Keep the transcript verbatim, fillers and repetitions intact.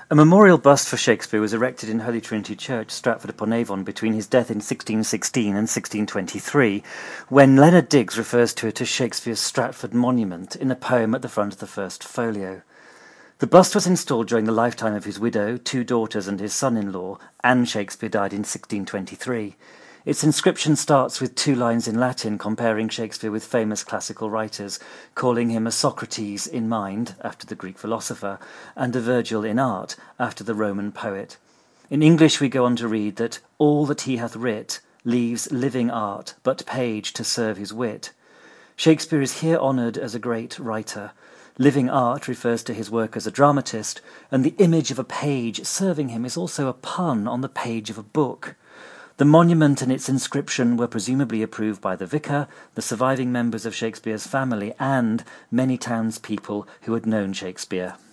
A memorial bust for Shakespeare was erected in Holy Trinity Church, Stratford-upon-Avon, between his death in sixteen sixteen and sixteen twenty-three, when Leonard Digges refers to it as Shakespeare's Stratford Monument in a poem at the front of the first folio. The bust was installed during the lifetime of his widow, two daughters and his son-in-law. Anne Shakespeare died in sixteen twenty-three. Its inscription starts with two lines in Latin comparing Shakespeare with famous classical writers, calling him a Socrates in mind, after the Greek philosopher, and a Virgil in art, after the Roman poet. In English we go on to read that all that he hath writ leaves living art, but page to serve his wit. Shakespeare is here honoured as a great writer. Living art refers to his work as a dramatist, and the image of a page serving him is also a pun on the page of a book. The monument and its inscription were presumably approved by the vicar, the surviving members of Shakespeare's family, and many townspeople who had known Shakespeare.